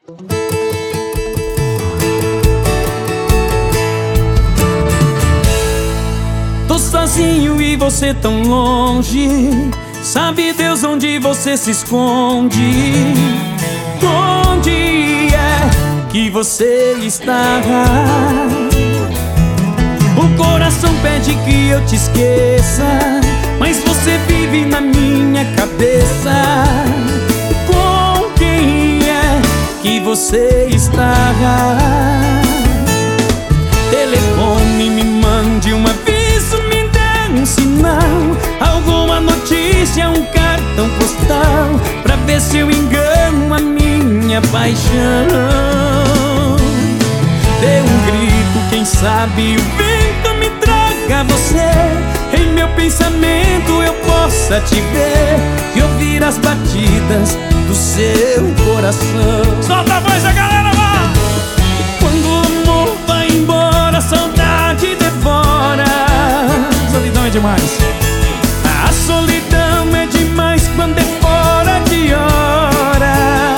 Tô sozinho e você tão longe, sabe Deus onde você se esconde. Onde é que você está? O coração pede que eu te esqueça, mas você vive na minha cabeça. Com quem é que você está? Telefone, me mande um aviso, me dê um sinal, alguma notícia, um cartão postal, pra ver se eu engano a minha paixão. Dê um grito, quem sabe o vento me traga você, em meu pensamento eu possa te ver e ouvir as batidas do seu coração. Solta a voz da galera, vai! Quando o amor vai embora, a saudade devora. Solidão é demais. A solidão é demais quando é fora de hora.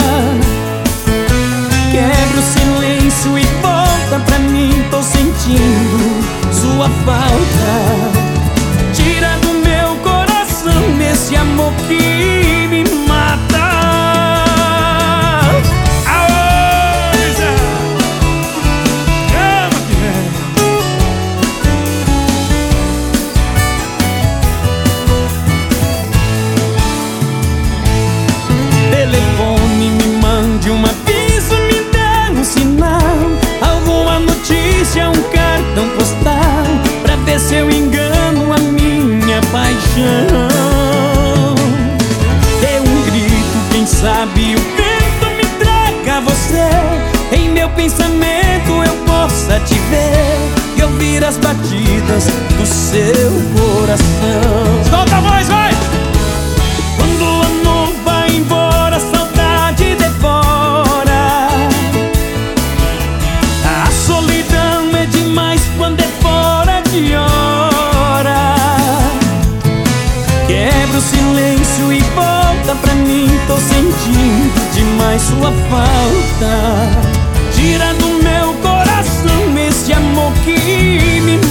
Quebra o silêncio e volta pra mim, tô sentindo sua falta. Tira do meu coração esse amor que me mata. Aô, Zé! Chama que vem. Telefone, me mande um aviso, me dê um sinal, alguma notícia, um cartão postal, pra ver se eu engano a minha paixão. Dê um grito, quem sabe o vento me traga você, em meu pensamento eu possa te ver e ouvir as batidas do seu coração. Solta a voz, vai! Quando o amor vai embora, a saudade devora. A solidão é demais quando é fora de hora. Quebra o silêncio e volta pra mim, tô sentindo demais sua falta. Tira do meu coração esse amor que me